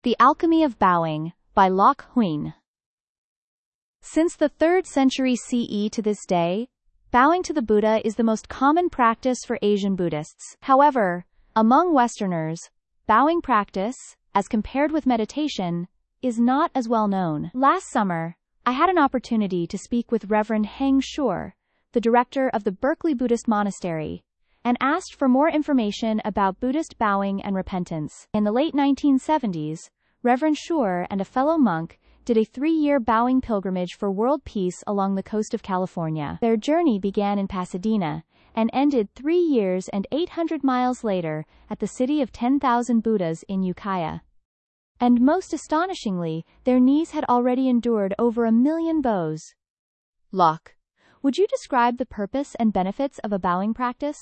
The Alchemy of Bowing, by Lok Huen. Since the 3rd century CE to this day, bowing to the Buddha is the most common practice for Asian Buddhists. However, among Westerners, bowing practice, as compared with meditation, is not as well known. Last summer, I had an opportunity to speak with Reverend Heng Shure, the director of the Berkeley Buddhist Monastery, and asked for more information about Buddhist bowing and repentance. In the late 1970s, Reverend Shure and a fellow monk did a 3-year bowing pilgrimage for world peace along the coast of California. Their journey began in Pasadena and ended 3 years and 800 miles later at the city of 10,000 Buddhas in Ukiah. And most astonishingly, their knees had already endured over 1 million bows. Lok, would you describe the purpose and benefits of a bowing practice?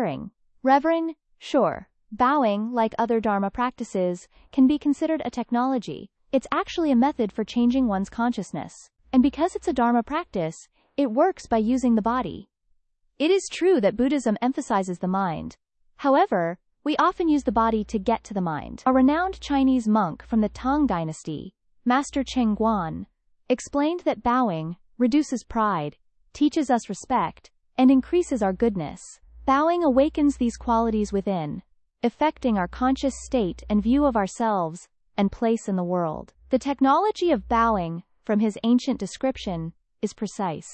Reverend Shure. Bowing, like other Dharma practices, can be considered a technology. It's actually a method for changing one's consciousness. And because it's a Dharma practice, it works by using the body. It is true that Buddhism emphasizes the mind. However, we often use the body to get to the mind. A renowned Chinese monk from the Tang dynasty, Master Cheng Guan, explained that bowing reduces pride, teaches us respect, and increases our goodness. Bowing awakens these qualities within, affecting our conscious state and view of ourselves and place in the world. The technology of bowing, from his ancient description, is precise.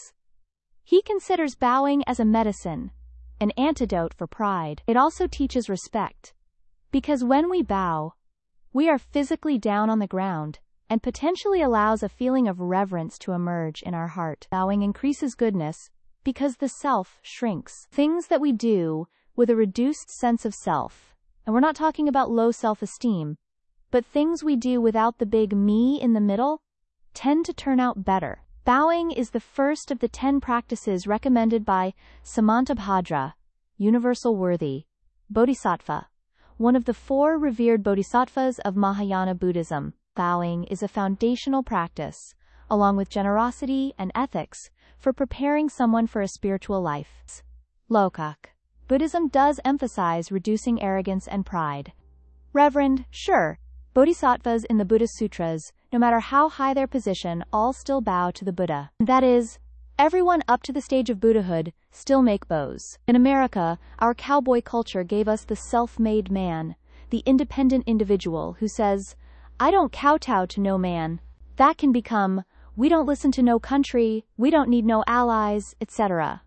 He considers bowing as a medicine, an antidote for pride. It also teaches respect, because when we bow, we are physically down on the ground, and potentially allows a feeling of reverence to emerge in our heart. Bowing increases goodness, because the self shrinks. Things that we do with a reduced sense of self, and we're not talking about low self-esteem, but things we do without the big me in the middle, tend to turn out better. Bowing is the first of the 10 practices recommended by Samantabhadra, Universal Worthy, Bodhisattva, one of the 4 revered bodhisattvas of Mahayana Buddhism. Bowing is a foundational practice, along with generosity and ethics, for preparing someone for a spiritual life. Lokak. Buddhism does emphasize reducing arrogance and pride. Reverend Shure. Bodhisattvas in the Buddhist Sutras, no matter how high their position, all still bow to the Buddha. That is, everyone up to the stage of Buddhahood still make bows. In America, our cowboy culture gave us the self-made man, the independent individual who says, "I don't kowtow to no man." That can become, "We don't listen to no country, we don't need no allies," etc.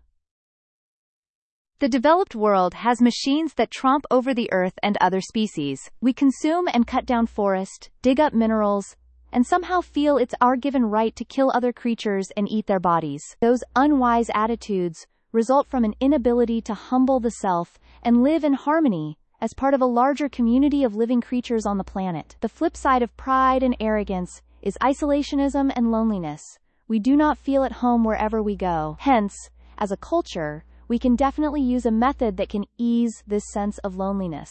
The developed world has machines that tromp over the earth and other species. We consume and cut down forest, dig up minerals, and somehow feel it's our given right to kill other creatures and eat their bodies. Those unwise attitudes result from an inability to humble the self and live in harmony as part of a larger community of living creatures on the planet. The flip side of pride and arrogance is isolationism and loneliness. We do not feel at home wherever we go. Hence, as a culture, we can definitely use a method that can ease this sense of loneliness.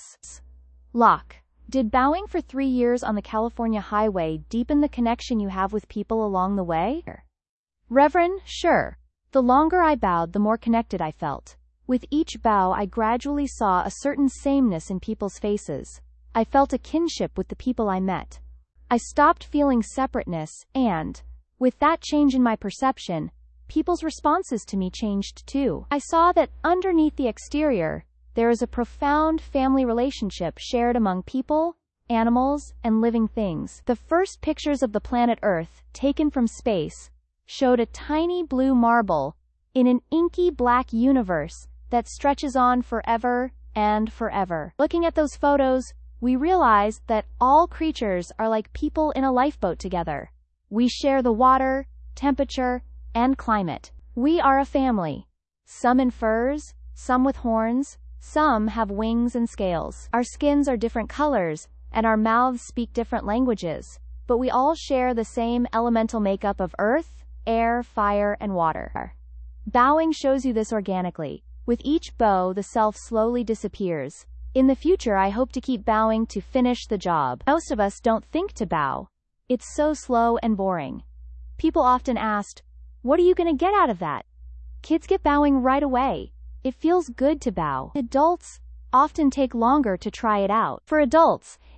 Lok. Did bowing for 3 years on the California highway deepen the connection you have with people along the way? Reverend Shure. The longer I bowed, the more connected I felt. With each bow, I gradually saw a certain sameness in people's faces. I felt a kinship with the people I met. I stopped feeling separateness, and, with that change in my perception, people's responses to me changed too. I saw that underneath the exterior, there is a profound family relationship shared among people, animals, and living things. The first pictures of the planet Earth, taken from space, showed a tiny blue marble in an inky black universe that stretches on forever and forever. Looking at those photos, we realized that all creatures are like people in a lifeboat together. We share the water, temperature, and climate. We are a family. Some in furs, some with horns, some have wings and scales. Our skins are different colors, and our mouths speak different languages, but we all share the same elemental makeup of earth, air, fire, and water. Bowing shows you this organically. With each bow, the self slowly disappears. In the future, I hope to keep bowing to finish the job. Most of us don't think to bow. It's so slow and boring. People often ask, "What are you going to get out of that?" Kids get bowing right away. It feels good to bow. Adults often take longer to try it out. For adults,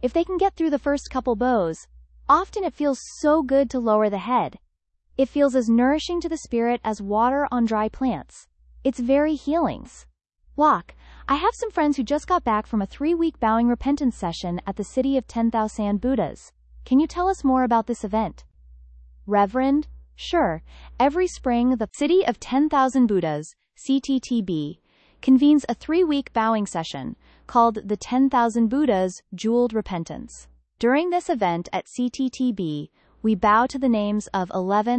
If they can get through the first couple bows, often it feels so good to lower the head. It feels as nourishing to the spirit as water on dry plants. It's very healing. Locke, I have some friends who just got back from a 3-week bowing repentance session at the City of 10,000 Buddhas. Can you tell us more about this event? Reverend? Sure. Every spring, the City of 10,000 Buddhas, CTTB, convenes a 3-week bowing session called the 10,000 Buddhas Jeweled Repentance. During this event at CTTB, we bow to the names of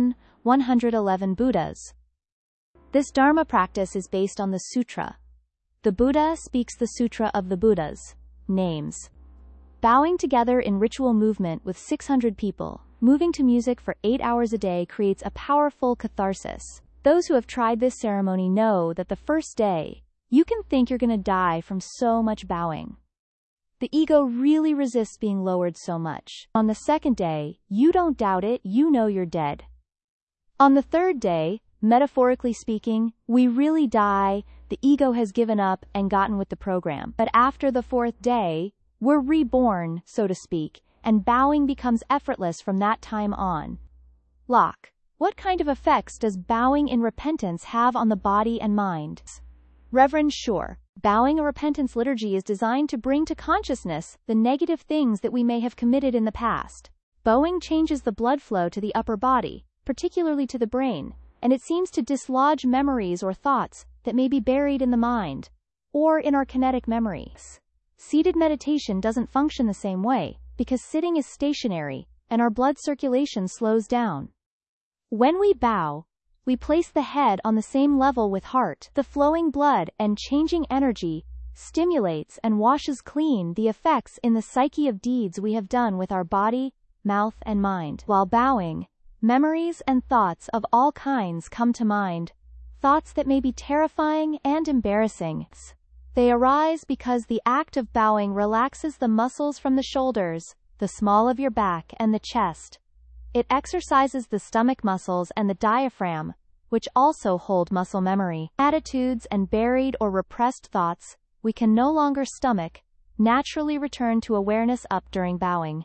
111 Buddhas. This Dharma practice is based on the Sutra. The Buddha speaks the Sutra of the Buddhas. Names. Bowing together in ritual movement with 600 people, moving to music for 8 hours a day creates a powerful catharsis. Those who have tried this ceremony know that the first day, you can think you're going to die from so much bowing. The ego really resists being lowered so much. On the second day, you don't doubt it, you know you're dead. On the third day, metaphorically speaking, we really die, the ego has given up and gotten with the program. But after the fourth day, we're reborn, so to speak, and bowing becomes effortless from that time on. Locke, what kind of effects does bowing in repentance have on the body and mind? Reverend, sure. Bowing a repentance liturgy is designed to bring to consciousness the negative things that we may have committed in the past. Bowing changes the blood flow to the upper body, particularly to the brain, and it seems to dislodge memories or thoughts that may be buried in the mind, or in our kinetic memories. Seated meditation doesn't function the same way, because sitting is stationary, and our blood circulation slows down. When we bow, we place the head on the same level with heart. The flowing blood and changing energy stimulates and washes clean the effects in the psyche of deeds we have done with our body, mouth, and mind. While bowing, memories and thoughts of all kinds come to mind, thoughts that may be terrifying and embarrassing. They arise because the act of bowing relaxes the muscles from the shoulders, the small of your back, and the chest. It exercises the stomach muscles and the diaphragm, which also hold muscle memory. Attitudes and buried or repressed thoughts we can no longer stomach naturally return to awareness up during bowing.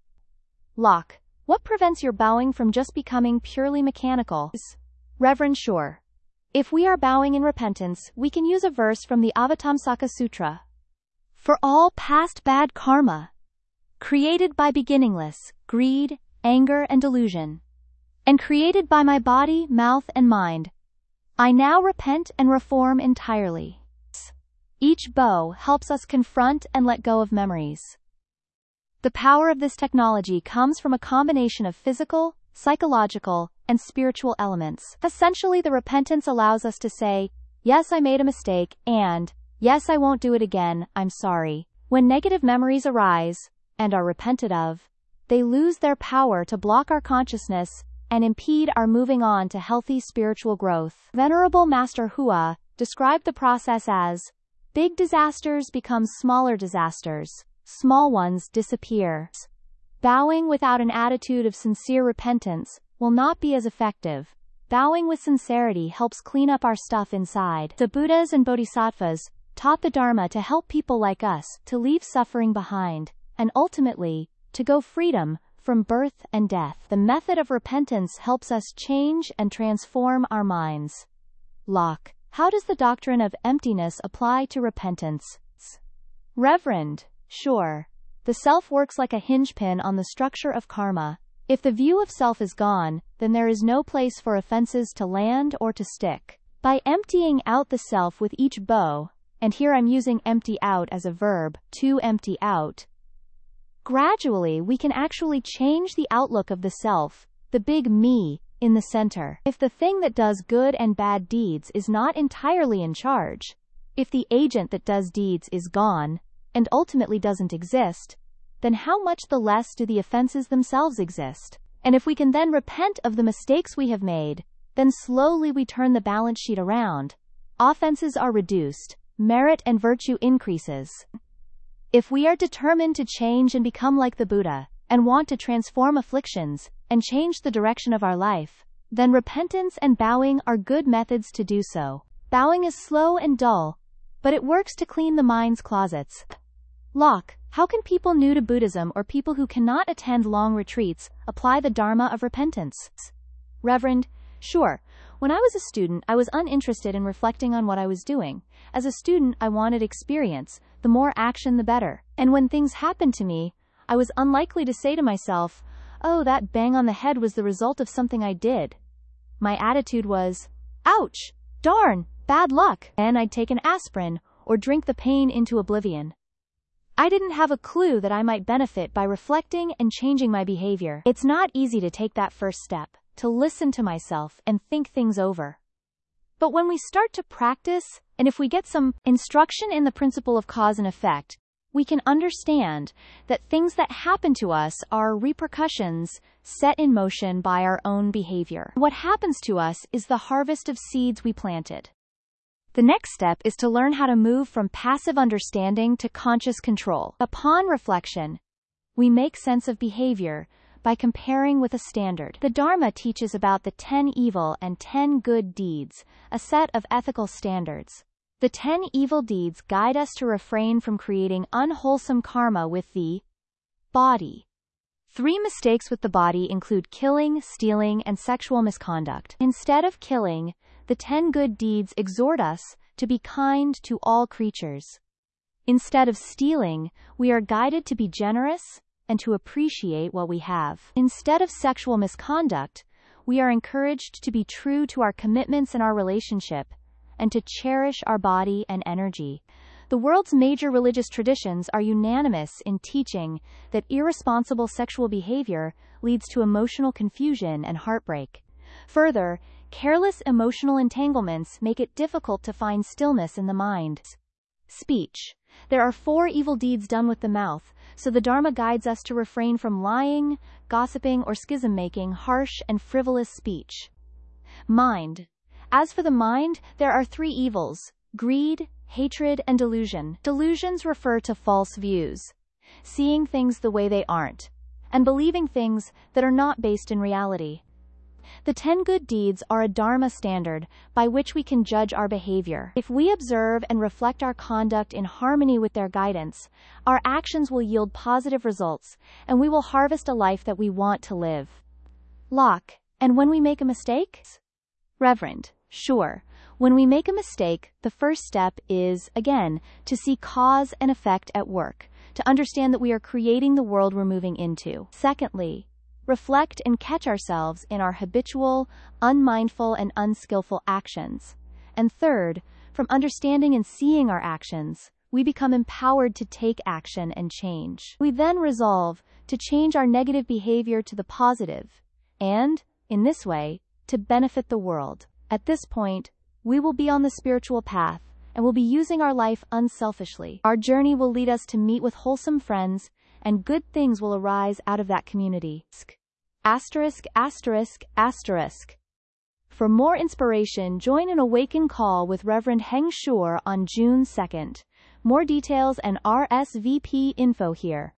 Locke, what prevents your bowing from just becoming purely mechanical? Reverend, sure. If we are bowing in repentance, we can use a verse from the Avatamsaka Sutra. For all past bad karma, created by beginningless greed, anger, and delusion, and created by my body, mouth, and mind, I now repent and reform entirely. Each bow helps us confront and let go of memories. The power of this technology comes from a combination of physical, psychological, and spiritual elements. Essentially, the repentance allows us to say, yes, I made a mistake, and, yes, I won't do it again, I'm sorry. When negative memories arise, and are repented of, they lose their power to block our consciousness and impede our moving on to healthy spiritual growth. Venerable Master Hua described the process as, big disasters become smaller disasters, small ones disappear. Bowing without an attitude of sincere repentance will not be as effective. Bowing with sincerity helps clean up our stuff inside. The Buddhas and Bodhisattvas taught the Dharma to help people like us to leave suffering behind, and ultimately, to go freedom from birth and death. The method of repentance helps us change and transform our minds. Locke, how does the doctrine of emptiness apply to repentance? Reverend, sure. The self works like a hinge pin on the structure of karma. If the view of self is gone, then there is no place for offenses to land or to stick. By emptying out the self with each bow, and here I'm using empty out as a verb, to empty out, gradually we can actually change the outlook of the self, the big me, in the center. If the thing that does good and bad deeds is not entirely in charge, if the agent that does deeds is gone, and ultimately doesn't exist, then how much the less do the offenses themselves exist? And if we can then repent of the mistakes we have made, then slowly we turn the balance sheet around. Offenses are reduced, merit and virtue increases. If we are determined to change and become like the Buddha, and want to transform afflictions, and change the direction of our life, then repentance and bowing are good methods to do so. Bowing is slow and dull, but it works to clean the mind's closets. Locke, How can people new to Buddhism or people who cannot attend long retreats apply the Dharma of repentance? Reverend, sure. When I was a student, I was uninterested in reflecting on what I was doing. As a student, I wanted experience. The more action, the better. And when things happened to me, I was unlikely to say to myself, oh, that bang on the head was the result of something I did. My attitude was, ouch, darn, bad luck, and I'd take an aspirin or drink the pain into oblivion. I didn't have a clue that I might benefit by reflecting and changing my behavior. It's not easy to take that first step, to listen to myself and think things over. But when we start to practice, and if we get some instruction in the principle of cause and effect, we can understand that things that happen to us are repercussions set in motion by our own behavior. What happens to us is the harvest of seeds we planted. The next step is to learn how to move from passive understanding to conscious control. Upon reflection, we make sense of behavior by comparing with a standard. The Dharma teaches about the 10 evil and 10 good deeds, a set of ethical standards. The 10 evil deeds guide us to refrain from creating unwholesome karma with the body. 3 mistakes with the body include killing, stealing, and sexual misconduct. Instead of killing, the 10 good deeds exhort us to be kind to all creatures. Instead of stealing, we are guided to be generous and to appreciate what we have. Instead of sexual misconduct, we are encouraged to be true to our commitments in our relationship and to cherish our body and energy. The world's major religious traditions are unanimous in teaching that irresponsible sexual behavior leads to emotional confusion and heartbreak. Further, careless emotional entanglements make it difficult to find stillness in the mind. Speech. There are 4 evil deeds done with the mouth, so the Dharma guides us to refrain from lying, gossiping, or schism-making, harsh and frivolous speech. Mind. As for the mind, there are 3 evils: greed, hatred, and delusion. Delusions refer to false views, seeing things the way they aren't, and believing things that are not based in reality. The 10 good deeds are a Dharma standard by which we can judge our behavior. If we observe and reflect our conduct in harmony with their guidance, our actions will yield positive results, and we will harvest a life that we want to live. Locke. And when we make a mistake? Reverend. Sure. When we make a mistake, the first step is, again, to see cause and effect at work, to understand that we are creating the world we're moving into. Secondly, reflect and catch ourselves in our habitual, unmindful, and unskillful actions. And third, from understanding and seeing our actions, we become empowered to take action and change. We then resolve to change our negative behavior to the positive, and, in this way, to benefit the world. At this point, we will be on the spiritual path and will be using our life unselfishly. Our journey will lead us to meet with wholesome friends, and good things will arise out of that community. For more inspiration, join an Awaken call with Reverend Heng Shure on June 2nd. More details and RSVP info here.